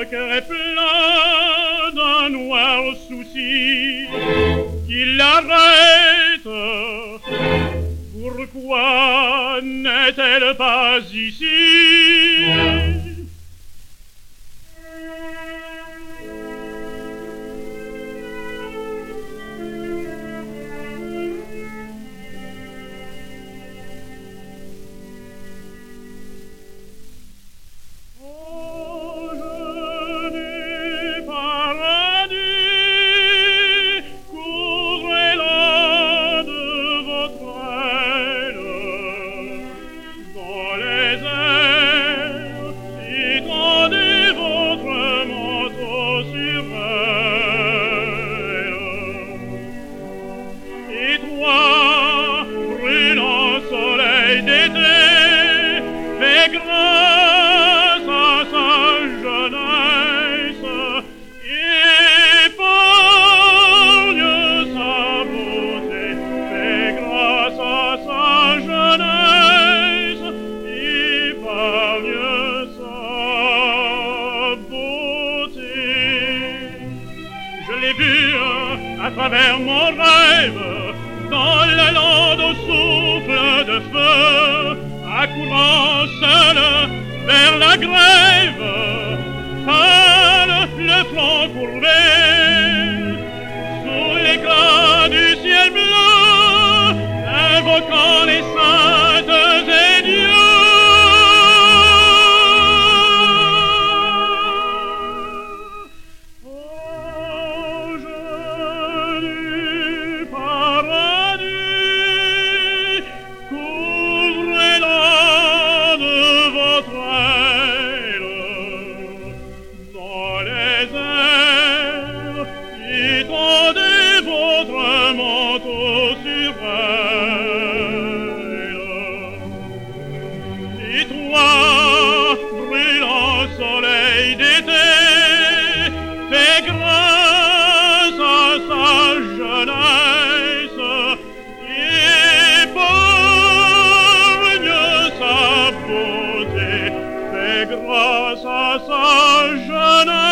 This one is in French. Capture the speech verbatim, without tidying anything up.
cœur est plein d'un noir souci qui l'arrête. Pourquoi n'est-elle pas ici? Grâce à sa jeunesse, épargne sa beauté. Fais grâce à sa jeunesse, épargne sa beauté. Je l'ai vu à travers mon rêve, dans la lande au souffle de feu, accourant seul vers la grève, pâle, le front courbé, sous l'éclat du ciel bleu, invoquant les saintes et Dieu. Étendez votre manteau sur elle. Et toi, brûlant soleil d'été, fais grâce à sa jeunesse, épargne sa beauté, fais grâce à sa jeunesse.